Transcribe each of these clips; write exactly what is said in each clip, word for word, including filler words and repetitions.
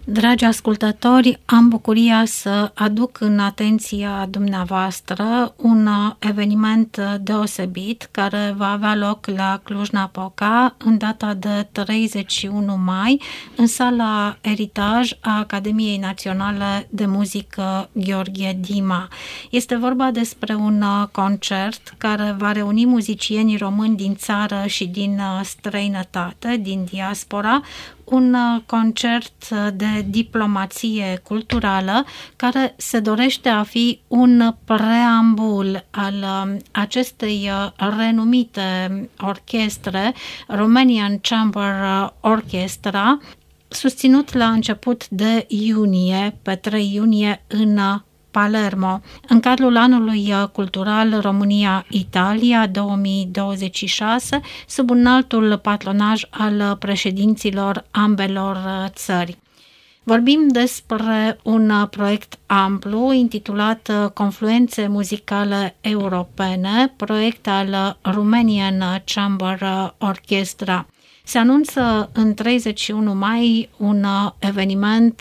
Dragi ascultători, am bucuria să aduc în atenția dumneavoastră un eveniment deosebit care va avea loc la Cluj-Napoca în data de treizeci și unu mai în sala Eritaj a Academiei Naționale de Muzică Gheorghe Dima. Este vorba despre un concert care va reuni muzicienii români din țară și din străinătate, din diaspora, un concert de diplomație culturală care se dorește a fi un preambul al acestei renumite orchestre, Romanian Chamber Orchestra, susținut la început de iunie, pe trei iunie, în Palermo, în cadrul anului cultural România-Italia două mii douăzeci și șase, sub înaltul patronaj al președinților ambelor țări. Vorbim despre un proiect amplu intitulat Confluențe muzicale europene, proiect al Romanian Chamber Orchestra. Se anunță în treizeci și unu mai un eveniment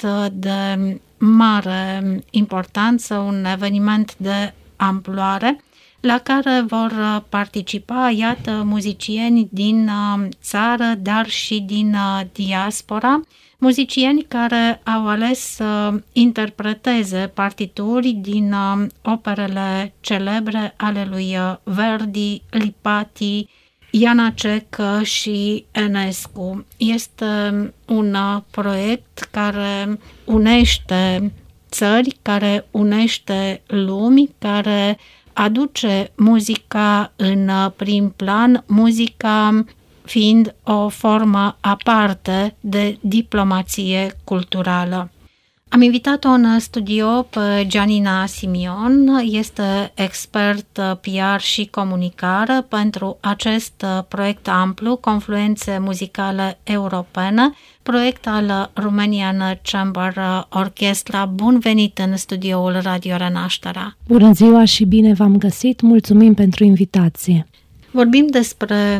de mare importanță, un eveniment de amploare la care vor participa, iată, muzicieni din țară, dar și din diaspora, muzicieni care au ales să interpreteze partituri din operele celebre ale lui Verdi, Lipati, Janacek și Enescu. Este un proiect care unește țări, care unește lumi, care aduce muzica în prim plan, muzica fiind o formă aparte de diplomație culturală. Am invitat-o în studio pe Gianina Simion, este expert P R și comunicare pentru acest proiect amplu, Confluențe muzicale europene, proiect al Romanian Chamber Orchestra. Bun venit în studioul Radio Renașterea! Bună ziua și bine v-am găsit! Mulțumim pentru invitație! Vorbim despre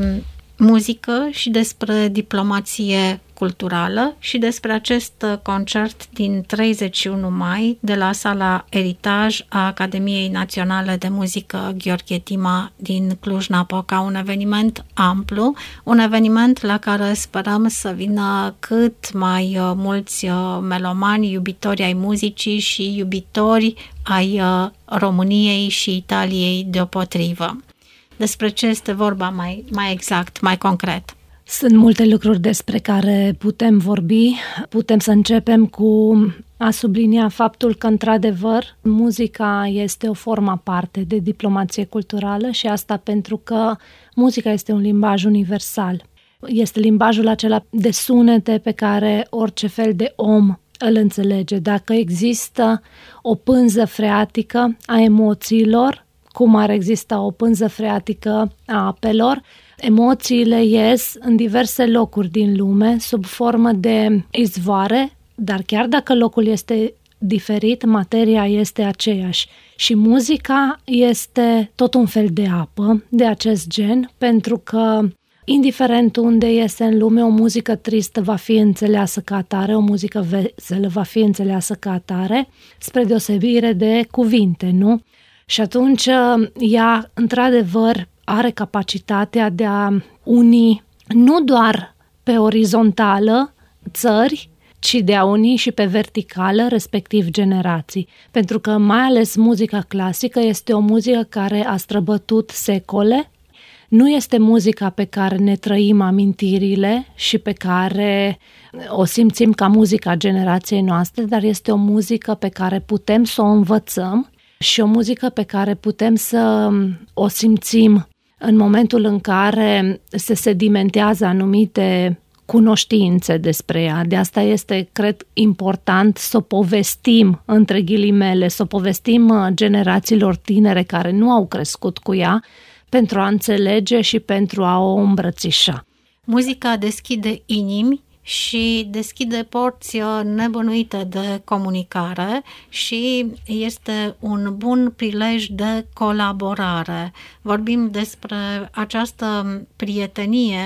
muzică și despre diplomație culturală și despre acest concert din treizeci și unu mai de la sala Eritaj a Academiei Naționale de Muzică Gheorghe Dima din Cluj-Napoca, un eveniment amplu, un eveniment la care sperăm să vină cât mai mulți melomani, iubitori ai muzicii și iubitori ai României și Italiei deopotrivă. Despre ce este vorba mai, mai exact, mai concret? Sunt multe lucruri despre care putem vorbi. Putem să începem cu a sublinia faptul că, într-adevăr, muzica este o formă aparte de diplomație culturală și asta pentru că muzica este un limbaj universal. Este limbajul acela de sunete pe care orice fel de om îl înțelege. Dacă există o pânză freatică a emoțiilor, cum ar exista o pânză freatică a apelor, emoțiile ies în diverse locuri din lume sub formă de izvoare, dar chiar dacă locul este diferit, materia este aceeași. Și muzica este tot un fel de apă de acest gen, pentru că indiferent unde iese în lume, o muzică tristă va fi înțeleasă ca atare, o muzică veselă va fi înțeleasă ca atare, spre deosebire de cuvinte, nu? Și atunci ea, într-adevăr, are capacitatea de a uni nu doar pe orizontală țări, ci de a uni și pe verticală, respectiv generații. Pentru că mai ales muzica clasică este o muzică care a străbătut secole, nu este muzica pe care ne trăim amintirile și pe care o simțim ca muzica generației noastre, dar este o muzică pe care putem să o învățăm și o muzică pe care putem să o simțim în momentul în care se sedimentează anumite cunoștințe despre ea. De asta este, cred, important să o povestim, între ghilimele, să o povestim generațiilor tinere care nu au crescut cu ea, pentru a înțelege și pentru a o îmbrățișa. Muzica deschide inimi și deschide porți nebănuite de comunicare și este un bun prilej de colaborare. Vorbim despre această prietenie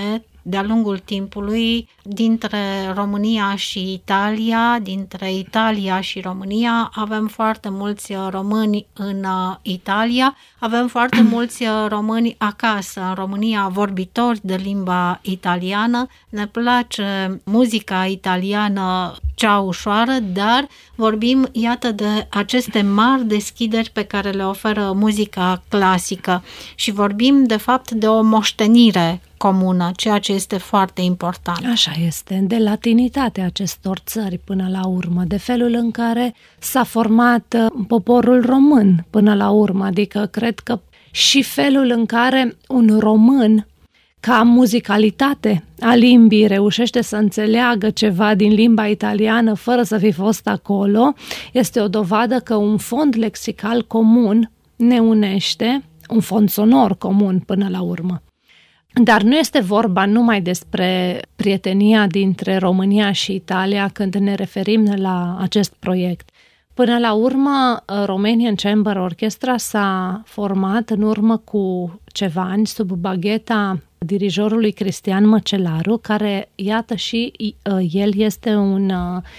de-a lungul timpului dintre România și Italia, dintre Italia și România. Avem foarte mulți români în Italia, avem foarte mulți români acasă, în România, vorbitori de limba italiană. Ne place muzica italiană cea ușoară, dar vorbim, iată, de aceste mari deschideri pe care le oferă muzica clasică și vorbim, de fapt, de o moștenire comună, ceea ce este foarte important. Așa este, de latinitatea acestor țări până la urmă, de felul în care s-a format poporul român până la urmă, adică cred că și felul în care un român, ca muzicalitate a limbii, reușește să înțeleagă ceva din limba italiană fără să fi fost acolo, este o dovadă că un fond lexical comun ne unește, un fond sonor comun până la urmă. Dar nu este vorba numai despre prietenia dintre România și Italia când ne referim la acest proiect. Până la urmă, Romanian Chamber Orchestra s-a format în urmă cu ceva ani sub bagheta dirijorului Cristian Măcelaru, care, iată, și el este un,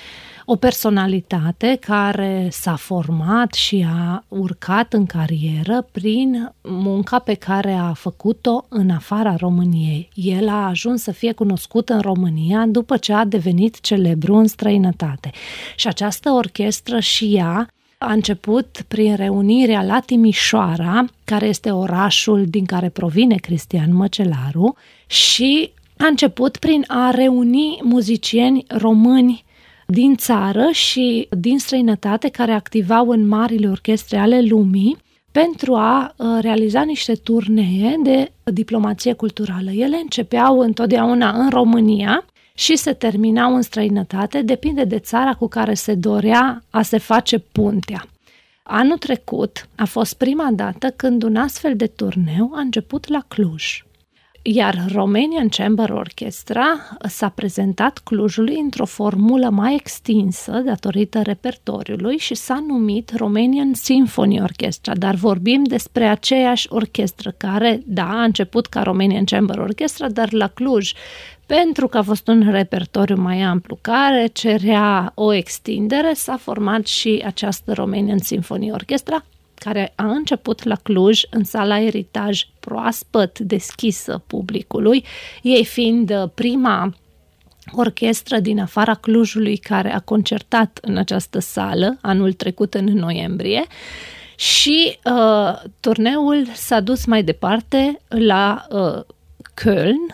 o personalitate care s-a format și a urcat în carieră prin munca pe care a făcut-o în afara României. El a ajuns să fie cunoscut în România după ce a devenit celebru în străinătate. Și această orchestră și ea a început prin reunirea la Timișoara, care este orașul din care provine Cristian Măcelaru, și a început prin a reuni muzicieni români din țară și din străinătate care activau în marile orchestre ale lumii pentru a realiza niște turnee de diplomație culturală. Ele începeau întotdeauna în România și se terminau în străinătate, depinde de țara cu care se dorea a se face puntea. Anul trecut a fost prima dată când un astfel de turneu a început la Cluj. Iar Romanian Chamber Orchestra s-a prezentat Clujului într-o formulă mai extinsă datorită repertoriului și s-a numit Romanian Symphony Orchestra, dar vorbim despre aceeași orchestră care, da, a început ca Romanian Chamber Orchestra, dar la Cluj, pentru că a fost un repertoriu mai amplu care cerea o extindere, s-a format și această Romanian Symphony Orchestra, care a început la Cluj în sala Eritaj, proaspăt deschisă publicului, ei fiind prima orchestră din afara Clujului care a concertat în această sală anul trecut în noiembrie, și uh, turneul s-a dus mai departe la uh, Köln,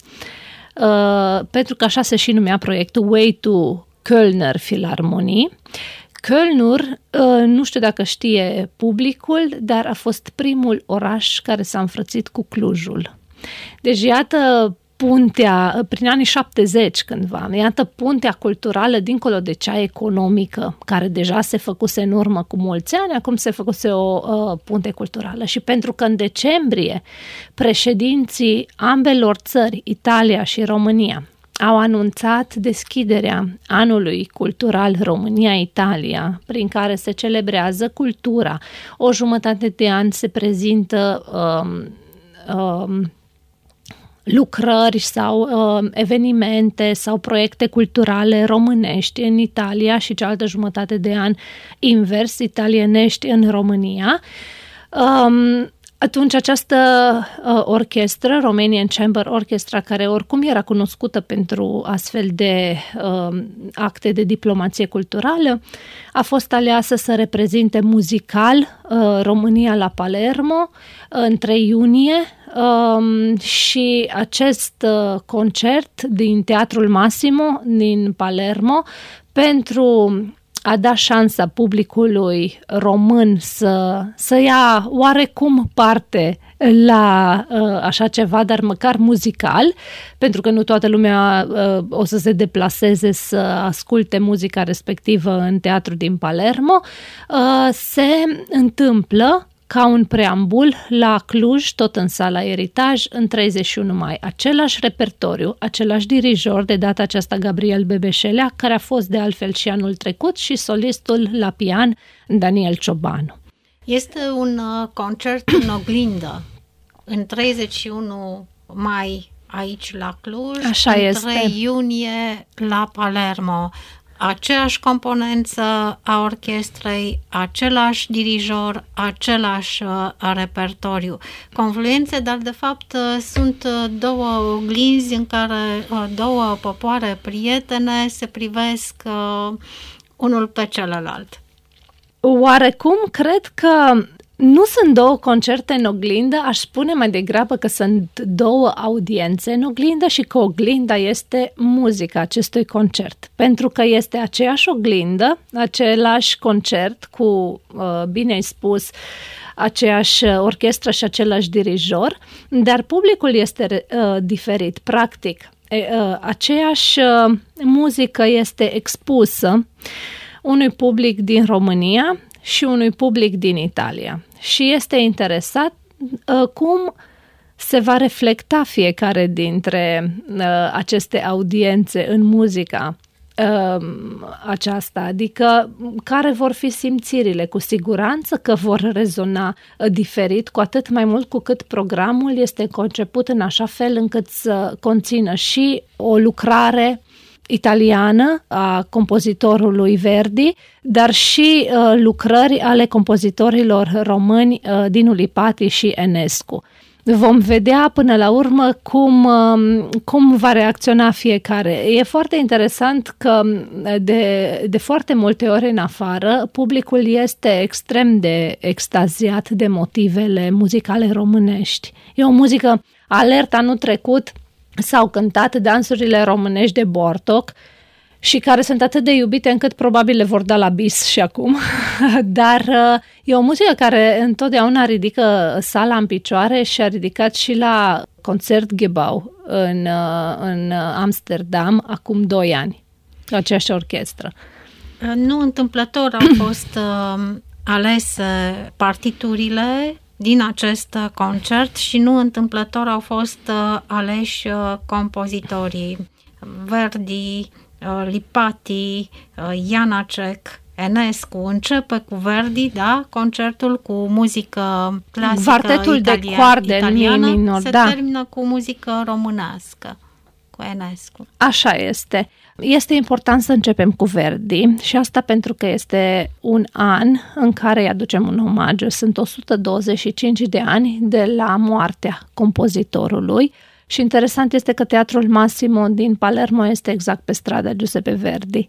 uh, pentru că așa se și numea proiectul Way to Kölner Philharmonie. Kölnur, nu știu dacă știe publicul, dar a fost primul oraș care s-a înfrățit cu Clujul. Deci iată puntea, prin anii șaptezeci cândva, iată puntea culturală dincolo de cea economică, care deja se făcuse în urmă cu mulți ani, acum se făcuse o uh, punte culturală. Și pentru că în decembrie președinții ambelor țări, Italia și România, au anunțat deschiderea anului cultural România-Italia, prin care se celebrează cultura. O jumătate de an se prezintă um, um, lucrări sau um, evenimente sau proiecte culturale românești în Italia și cealaltă jumătate de an invers, italienești în România. Um, Atunci această uh, orchestră, Romanian Chamber Orchestra, care oricum era cunoscută pentru astfel de uh, acte de diplomație culturală, a fost aleasă să reprezinte muzical uh, România la Palermo în trei iunie uh, și acest uh, concert din Teatrul Massimo din Palermo pentru a da șansa publicului român să, să ia oarecum parte la uh, așa ceva, dar măcar muzical, pentru că nu toată lumea uh, o să se deplaseze să asculte muzica respectivă în teatru din Palermo, uh, se întâmplă ca un preambul la Cluj, tot în sala Eritaj, în treizeci și unu mai. Același repertoriu, același dirijor, de data aceasta Gabriel Bebeșelea, care a fost de altfel și anul trecut, și solistul la pian Daniel Ciobanu. Este un concert în oglindă. În treizeci și unu mai aici la Cluj, Așa în este. trei iunie la Palermo. Aceeași componență a orchestrei, același dirijor, același uh, repertoriu. Confluențe, dar de fapt uh, sunt uh, două oglinzi în care uh, două popoare prietene se privesc uh, unul pe celălalt. Oarecum cred că nu sunt două concerte în oglindă, aș spune mai degrabă că sunt două audiențe în oglindă și că oglinda este muzica acestui concert. Pentru că este aceeași oglindă, același concert cu, bine ai spus, aceeași orchestră și același dirijor, dar publicul este uh, diferit, practic. Uh, aceeași uh, muzică este expusă unui public din România și unui public din Italia. Și este interesat uh, cum se va reflecta fiecare dintre uh, aceste audiențe în muzica uh, aceasta, adică care vor fi simțirile. Cu siguranță că vor rezona uh, diferit, cu atât mai mult cu cât programul este conceput în așa fel încât să conțină și o lucrare italiană a compozitorului Verdi, dar și uh, lucrări ale compozitorilor români uh, Dinu Lipati și Enescu. Vom vedea până la urmă cum, uh, cum va reacționa fiecare. E foarte interesant că de, de foarte multe ori în afară, publicul este extrem de extaziat de motivele muzicale românești. E o muzică alertă. Anul trecut s-au cântat dansurile românești de Bortoc și care sunt atât de iubite încât probabil le vor da la bis și acum. Dar e o muzică care întotdeauna ridică sala în picioare și a ridicat și la Concertgebouw în, în Amsterdam acum doi ani, aceeași orchestră. Nu întâmplător au fost uh, alese partiturile din acest concert și nu întâmplător au fost uh, aleși uh, compozitorii Verdi, uh, Lipati, uh, Janacek, Enescu. Începe cu Verdi, da, concertul cu muzică clasică Quartetul italia- de coarde italiană, în mi minor, se da. termină cu muzică românească, cu Enescu. Așa este. Este important să începem cu Verdi și asta pentru că este un an în care îi aducem un omagiu. Sunt o sută douăzeci și cinci de ani de la moartea compozitorului și interesant este că Teatrul Massimo din Palermo este exact pe strada Giuseppe Verdi.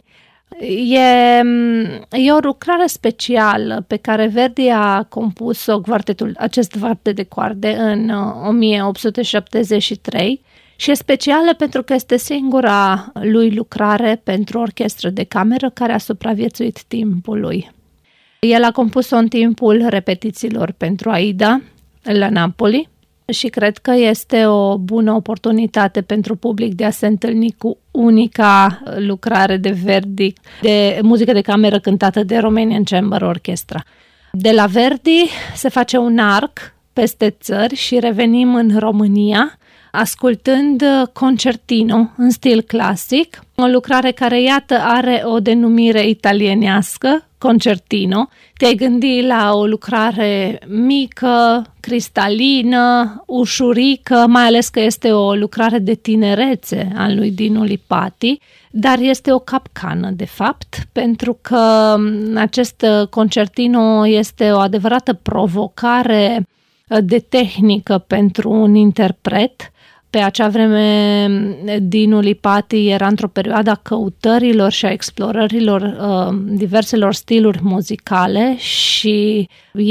E, e o lucrare specială pe care Verdi a compus-o quartetul, acest quartet de coarde în o mie opt sute șaptezeci și trei și e specială pentru că este singura lui lucrare pentru orchestră de cameră care a supraviețuit timpului. El a compus-o în timpul repetițiilor pentru Aida la Napoli și cred că este o bună oportunitate pentru public de a se întâlni cu unica lucrare de Verdi, de muzică de cameră cântată de Romanian Chamber Orchestra. De la Verdi se face un arc peste țări și revenim în România, ascultând Concertino în stil clasic, o lucrare care, iată, are o denumire italienească, Concertino. Te-ai gândit la o lucrare mică, cristalină, ușurică, mai ales că este o lucrare de tinerețe a lui Dinu Lipati, dar este o capcană, de fapt, pentru că acest Concertino este o adevărată provocare de tehnică pentru un interpret. Pe acea vreme, Dinu Lipati era într-o perioadă a căutărilor și a explorărilor uh, diverselor stiluri muzicale și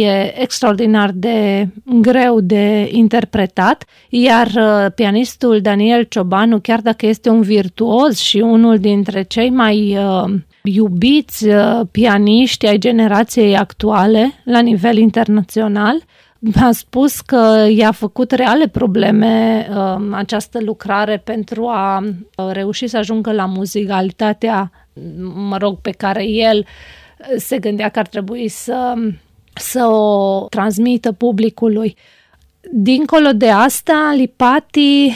e extraordinar de greu de interpretat, iar uh, pianistul Daniel Ciobanu, chiar dacă este un virtuos și unul dintre cei mai uh, iubiți uh, pianiști ai generației actuale la nivel internațional, a spus că i-a făcut reale probleme uh, această lucrare pentru a uh, reuși să ajungă la muzicalitatea, mă rog, pe care el se gândea că ar trebui să, să o transmită publicului. Dincolo de asta, Lipati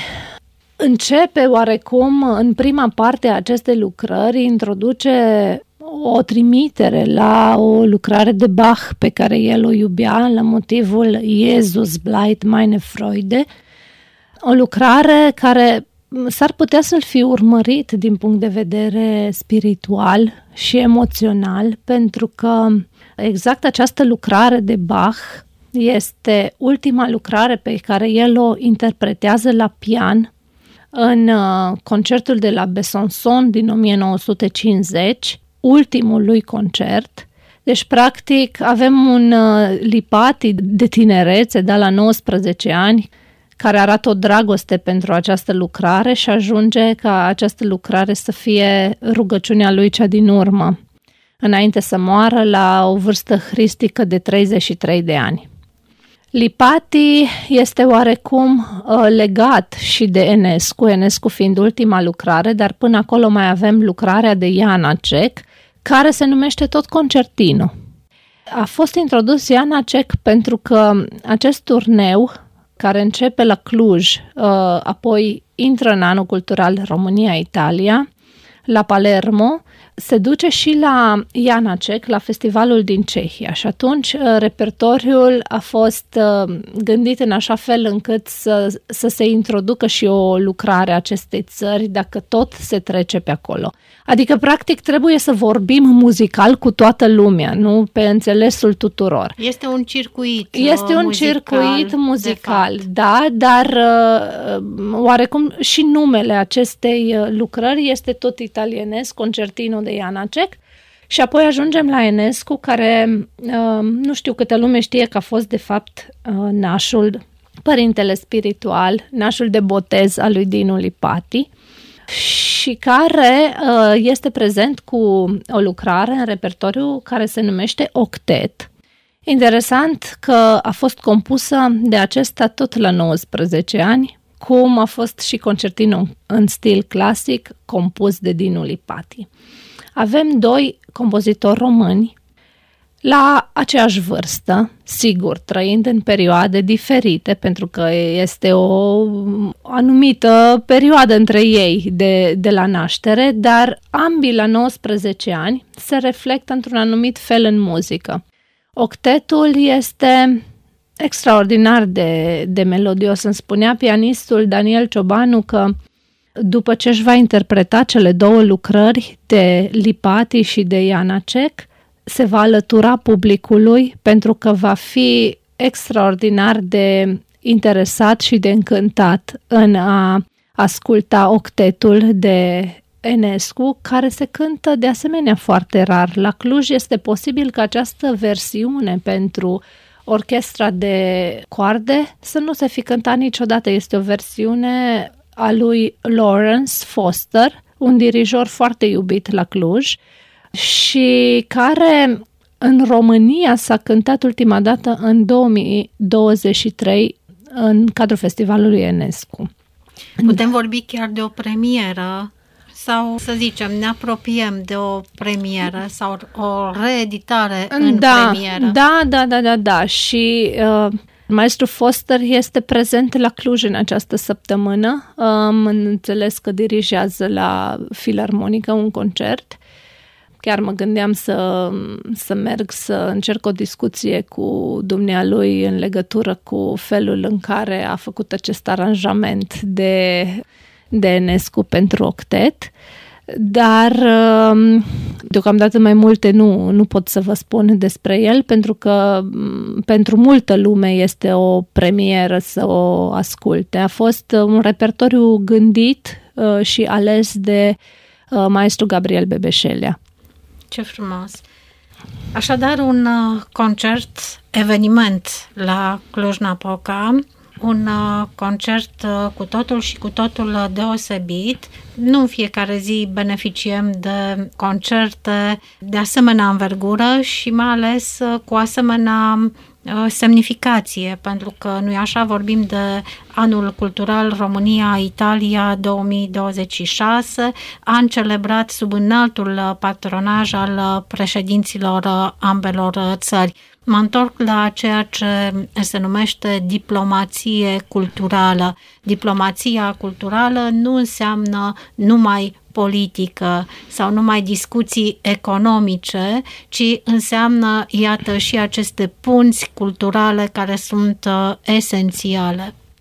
începe oarecum în prima parte a acestei lucrări, introduce o trimitere la o lucrare de Bach pe care el o iubea, la motivul Jesus bleibt meine Freude, O lucrare care s-ar putea să-l fi urmărit din punct de vedere spiritual și emoțional, pentru că exact această lucrare de Bach este ultima lucrare pe care el o interpretează la pian în concertul de la Besançon din o mie nouă sute cincizeci, ultimul lui concert. Deci, practic, avem un Lipati de tinerețe, de la nouăsprezece ani, care arată o dragoste pentru această lucrare și ajunge ca această lucrare să fie rugăciunea lui cea din urmă, înainte să moară la o vârstă hristică de treizeci și trei de ani. Lipati este oarecum uh, legat și de Enescu, Enescu fiind ultima lucrare, dar până acolo mai avem lucrarea de Janacek, care se numește tot concertino. A fost introdus Janacek pentru că acest turneu, care începe la Cluj, uh, apoi intră în anul cultural România-Italia, la Palermo, se duce și la Janacek, la festivalul din Cehia, și atunci repertoriul a fost gândit în așa fel încât să, să se introducă și o lucrare a acestei țări dacă tot se trece pe acolo. Adică, practic, trebuie să vorbim muzical cu toată lumea, nu pe înțelesul tuturor. Este un circuit Este un muzical, circuit muzical, da, dar oarecum și numele acestei lucrări este tot italienesc, concertino de Janacek, și apoi ajungem la Enescu, care nu știu câte lume știe că a fost de fapt nașul, părintele spiritual, nașul de botez al lui Dinu Lipati, și care este prezent cu o lucrare în repertoriu care se numește Octet. Interesant că a fost compusă de acesta tot la nouăsprezece ani, cum a fost și concertino în stil clasic compus de Dinu Lipati. Avem doi compozitori români la aceeași vârstă, sigur, trăind în perioade diferite, pentru că este o anumită perioadă între ei de, de la naștere, dar ambii la nouăsprezece ani se reflectă într-un anumit fel în muzică. Octetul este extraordinar de, de melodios. Îmi spunea pianistul Daniel Ciobanu că după ce își va interpreta cele două lucrări de Lipati și de Janacek, se va alătura publicului pentru că va fi extraordinar de interesat și de încântat în a asculta octetul de Enescu, care se cântă de asemenea foarte rar. La Cluj este posibil că această versiune pentru orchestra de coarde să nu se fi cântat niciodată. Este o versiune a lui Lawrence Foster, un dirijor foarte iubit la Cluj și care în România s-a cântat ultima dată în două mii douăzeci și trei în cadrul festivalului Enescu. Putem vorbi chiar de o premieră sau, să zicem, ne apropiem de o premieră sau o reeditare în da, premieră? Da, da, da, da, da. Și uh, maestru Foster este prezent la Cluj în această săptămână. Am înțeles că dirigează la Filarmonică un concert. Chiar mă gândeam să, să merg să încerc o discuție cu dumnealui în legătură cu felul în care a făcut acest aranjament de, de Enescu pentru octet, dar deocamdată mai multe nu, nu pot să vă spun despre el, pentru că pentru multă lume este o premieră să o asculte. A fost un repertoriu gândit și ales de maestru Gabriel Bebeșelea. Ce frumos! Așadar, un concert, eveniment la Cluj-Napoca, un concert cu totul și cu totul deosebit. Nu în fiecare zi beneficiem de concerte de asemenea învergură și mai ales cu asemenea semnificație, pentru că nu-i așa, vorbim de Anul Cultural România-Italia două mii douăzeci și șase, an celebrat sub înaltul patronaj al președinților ambelor țări. Mă întorc la ceea ce se numește diplomație culturală. Diplomația culturală nu înseamnă numai politică sau numai discuții economice, ci înseamnă, iată, și aceste punți culturale care sunt uh, esențiale.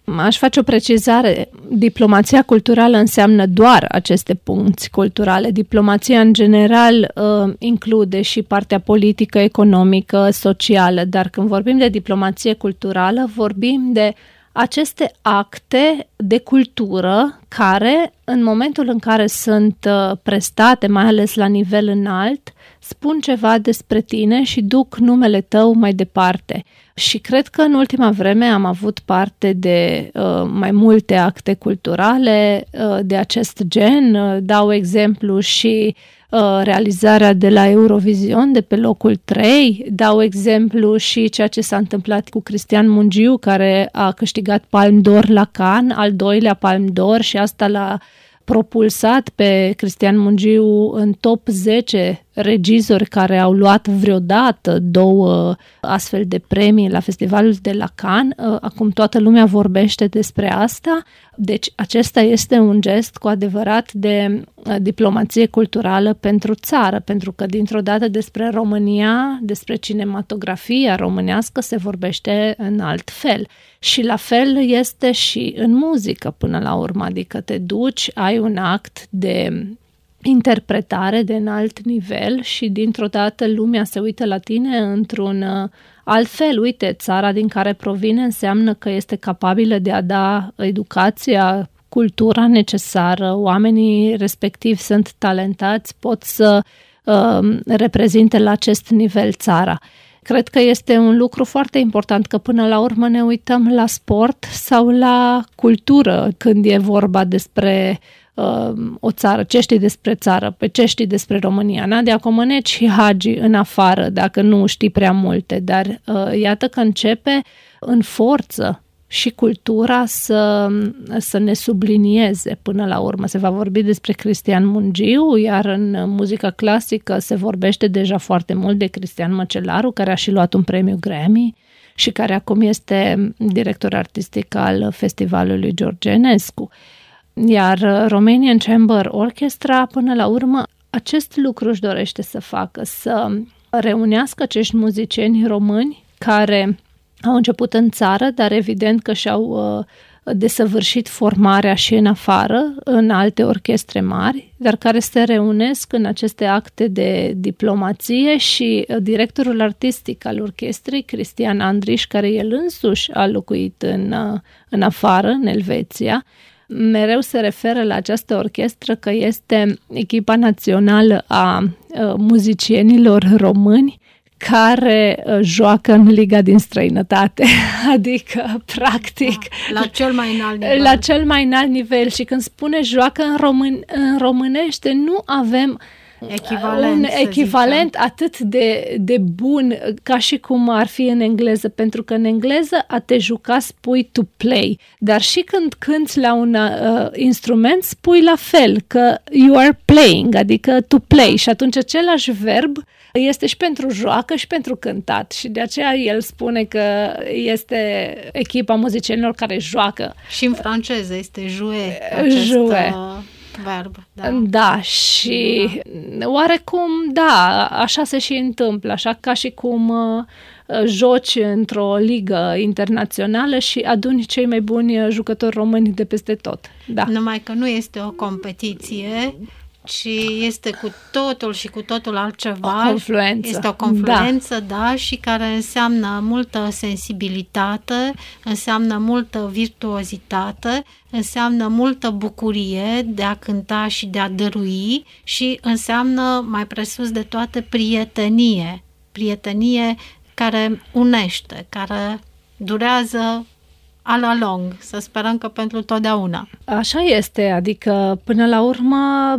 Aș face o precizare. Diplomația culturală înseamnă doar aceste punți culturale. Diplomația, în general, include și partea politică, economică, socială, dar când vorbim de diplomație culturală, vorbim de aceste acte de cultură care, în momentul în care sunt prestate, mai ales la nivel înalt, spun ceva despre tine și duc numele tău mai departe. Și cred că în ultima vreme am avut parte de uh, mai multe acte culturale uh, de acest gen. Uh, dau exemplu și uh, realizarea de la Eurovision de pe locul trei. Dau exemplu și ceea ce s-a întâmplat cu Cristian Mungiu, care a câștigat Palme d'Or la Cannes, al doilea Palme d'Or, și asta l-a propulsat pe Cristian Mungiu în top zece regizori care au luat vreodată două astfel de premii la festivalul de la Cannes. Acum toată lumea vorbește despre asta. Deci acesta este un gest cu adevărat de diplomație culturală pentru țară, pentru că dintr-o dată despre România, despre cinematografia românească se vorbește în alt fel. Și la fel este și în muzică până la urmă, adică te duci, ai un act de interpretare de înalt nivel și dintr-o dată lumea se uită la tine într-un alt fel. Uite, țara din care provine înseamnă că este capabilă de a da educația, cultura necesară, oamenii respectivi sunt talentați, pot să uh, reprezinte la acest nivel țara. Cred că este un lucru foarte important că până la urmă ne uităm la sport sau la cultură când e vorba despre uh, o țară. Ce știi despre țară? Pe ce știi despre România? Nadia Comăneci și Hagi în afară, dacă nu știi prea multe, dar uh, iată că începe în forță și cultura să, să ne sublinieze până la urmă. Se va vorbi despre Cristian Mungiu, iar în muzica clasică se vorbește deja foarte mult de Cristian Măcelaru, care a și luat un premiu Grammy și care acum este director artistic al festivalului George Enescu. Iar Romanian Chamber Orchestra, până la urmă, acest lucru își dorește să facă, să reunească acești muzicieni români care au început în țară, dar evident că și-au uh, desăvârșit formarea și în afară, în alte orchestre mari, dar care se reunesc în aceste acte de diplomație și directorul artistic al orchestrei, Cristian Andriș, care el însuși a locuit în, uh, în afară, în Elveția, mereu se referă la această orchestră că este echipa națională a uh, muzicienilor români care joacă în liga din străinătate, adică, practic, da, la cel mai înalt nivel. La cel mai înalt nivel. Și când spune joacă în, român, în românește, nu avem echivalent, un echivalent atât de, de bun ca și cum ar fi în engleză, pentru că în engleză a te juca spui to play, dar și când cânti la un uh, instrument spui la fel, că you are playing, adică to play, și atunci același verb este și pentru joacă și pentru cântat și de aceea el spune că este echipa muzicienilor care joacă. Și în franceză este jouer, acest jouer. verb. Da, da și da. Oarecum, da, așa se și întâmplă, așa ca și cum uh, joci într-o ligă internațională și aduni cei mai buni jucători români de peste tot. Da. Numai că nu este o competiție, ci este cu totul și cu totul altceva. O confluență. Este o confluență, da, da, și care înseamnă multă sensibilitate, înseamnă multă virtuozitate, înseamnă multă bucurie de a cânta și de a dărui și înseamnă, mai presus de toate, prietenie. Prietenie care unește, care durează a la lung, să sperăm că pentru totdeauna. Așa este, adică până la urmă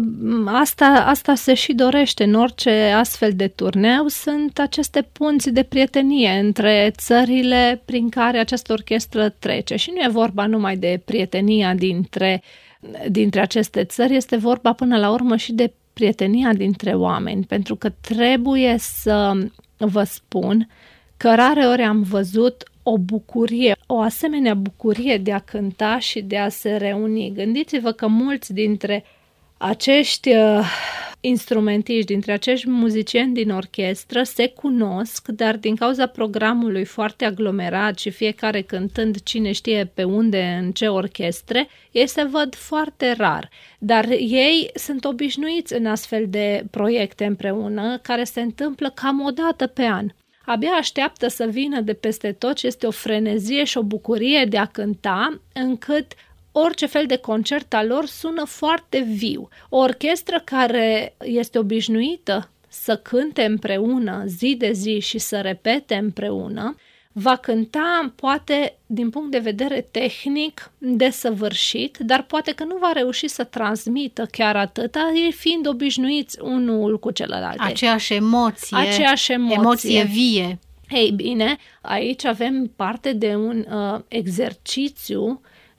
asta, asta se și dorește în orice astfel de turneu, sunt aceste punți de prietenie între țările prin care această orchestră trece și nu e vorba numai de prietenia dintre, dintre aceste țări, este vorba până la urmă și de prietenia dintre oameni, pentru că trebuie să vă spun că rare ori am văzut o bucurie, o asemenea bucurie de a cânta și de a se reuni. Gândiți-vă că mulți dintre Acești uh, instrumentiști, dintre acești muzicieni din orchestră se cunosc, dar din cauza programului foarte aglomerat și fiecare cântând cine știe pe unde, în ce orchestre, ei se văd foarte rar. Dar ei sunt obișnuiți în astfel de proiecte împreună, care se întâmplă cam o dată pe an. Abia așteaptă să vină de peste tot și este o frenezie și o bucurie de a cânta, încât orice fel de concert al lor sună foarte viu. O orchestră care este obișnuită să cânte împreună zi de zi și să repete împreună, va cânta poate din punct de vedere tehnic desăvârșit, dar poate că nu va reuși să transmită chiar atâta, ei fiind obișnuiți unul cu celălalt. Aceeași emoție, Aceeași emoție. emoție vie. Ei bine, aici avem parte de un uh, exercițiu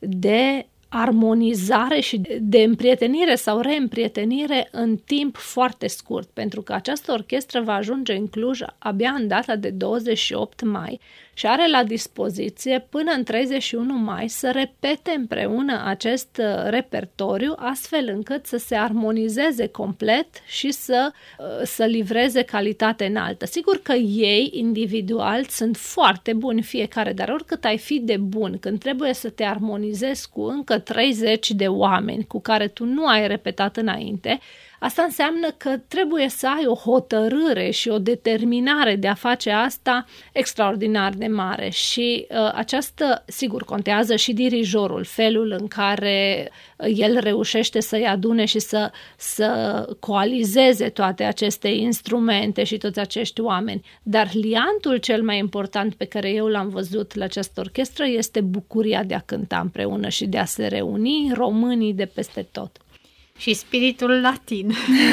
de armonizare și de împrietenire sau reîmprietenire în timp foarte scurt, pentru că această orchestră va ajunge în Cluj abia în data de douăzeci și opt mai și are la dispoziție până în treizeci și unu mai să repete împreună acest repertoriu, astfel încât să se armonizeze complet și să, să livreze calitate înaltă. Sigur că ei, individual, sunt foarte buni fiecare, dar oricât ai fi de bun, când trebuie să te armonizezi cu încă treizeci de oameni cu care tu nu ai repetat înainte, asta înseamnă că trebuie să ai o hotărâre și o determinare de a face asta extraordinar de mare și uh, această, sigur, contează și dirijorul, felul în care el reușește să-i adune și să, să coalizeze toate aceste instrumente și toți acești oameni. Dar liantul cel mai important pe care eu l-am văzut la această orchestră este bucuria de a cânta împreună și de a se reuni românii de peste tot. Și spiritul latin.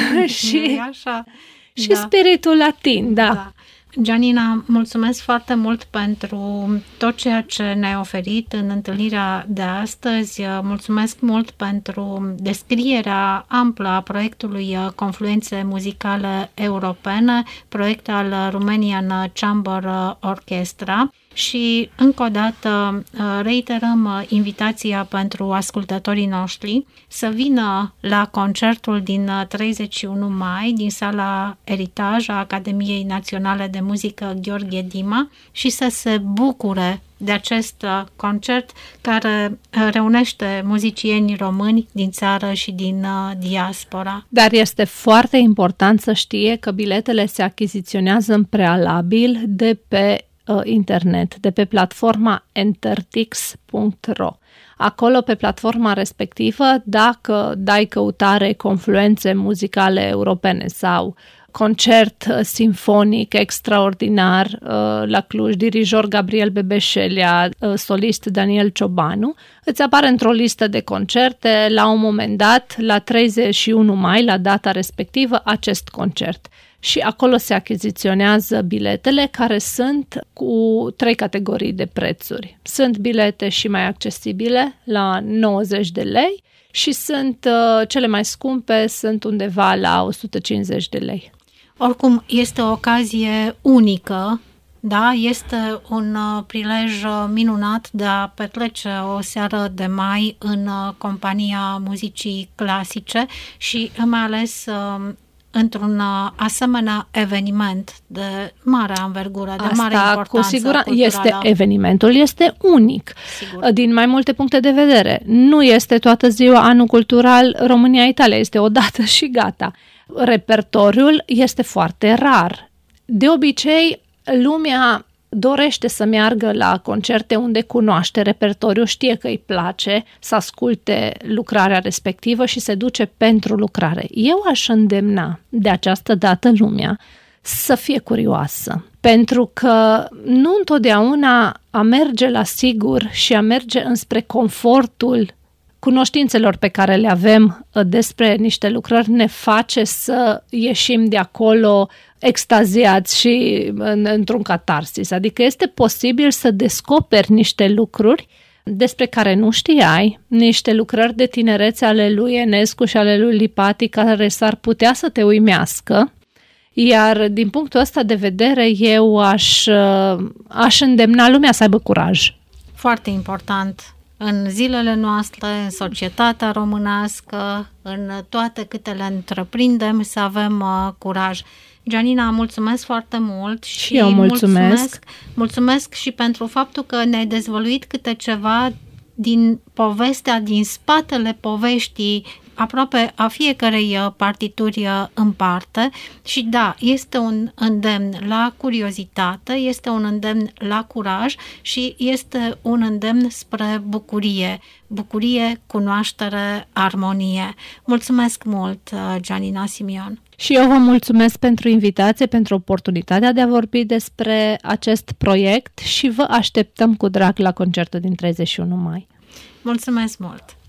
și așa. și da. Spiritul latin, da. da. Gianina, mulțumesc foarte mult pentru tot ceea ce ne-ai oferit în întâlnirea de astăzi. Mulțumesc mult pentru descrierea amplă a proiectului Confluențe Muzicale Europene, proiect al Romanian Chamber Orchestra. Și încă o dată reiterăm invitația pentru ascultătorii noștri să vină la concertul din treizeci și unu mai din sala Eritaj a Academiei Naționale de Muzică Gheorghe Dima și să se bucure de acest concert care reunește muzicieni români din țară și din diaspora. Dar este foarte important să știe că biletele se achiziționează în prealabil de pe internet, de pe platforma entertix punct ro. Acolo, pe platforma respectivă, dacă dai căutare Confluențe Muzicale Europene sau concert simfonic extraordinar la Cluj, dirijor Gabriel Bebeșelea, solist Daniel Ciobanu, îți apare într-o listă de concerte, la un moment dat, la treizeci și unu mai, la data respectivă, acest concert. Și acolo se achiziționează biletele, care sunt cu trei categorii de prețuri. Sunt bilete și mai accesibile la nouăzeci de lei și sunt uh, cele mai scumpe, sunt undeva la o sută cincizeci de lei. Oricum, este o ocazie unică, da? Este un prilej minunat de a petrece o seară de mai în compania muzicii clasice și mai ales într-un asemenea eveniment de mare anvergură, de Asta, mare importanță cu siguranță, culturală. este evenimentul este unic, sigur, din mai multe puncte de vedere. Nu este toată ziua anul cultural România-Italia, este o dată și gata. Repertoriul este foarte rar. De obicei, lumea dorește să meargă la concerte unde cunoaște repertoriul, știe că îi place să asculte lucrarea respectivă și se duce pentru lucrare. Eu aș îndemna de această dată lumea să fie curioasă, pentru că nu întotdeauna a merge la sigur și a merge înspre confortul cunoștințelor pe care le avem despre niște lucrări ne face să ieșim de acolo extaziați și în, într-un catarsis. Adică este posibil să descoperi niște lucruri despre care nu știai, niște lucrări de tinerețe ale lui Enescu și ale lui Lipati care s-ar putea să te uimească. Iar din punctul ăsta de vedere eu aș, aș îndemna lumea să aibă curaj. Foarte important în zilele noastre, în societatea românească, în toate câte le întreprindem, să avem uh, curaj. Gianina, mulțumesc foarte mult și, și eu mulțumesc. mulțumesc. Mulțumesc și pentru faptul că ne-ai dezvăluit câte ceva din povestea, din spatele poveștii aproape a fiecărei partituri în parte și da, este un îndemn la curiozitate, este un îndemn la curaj și este un îndemn spre bucurie. Bucurie, cunoaștere, armonie. Mulțumesc mult, Gianina Simion! Și eu vă mulțumesc pentru invitație, pentru oportunitatea de a vorbi despre acest proiect și vă așteptăm cu drag la concertul din treizeci și unu mai. Mulțumesc mult!